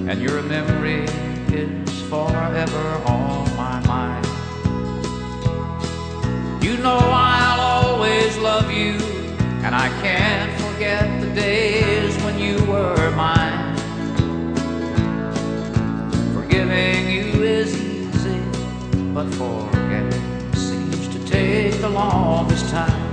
and your memory is forever on my mind. You know I'll always love you, and I can't forget the days when you were mine. Forgiving you is easy, but forgetting seems to take the longest time.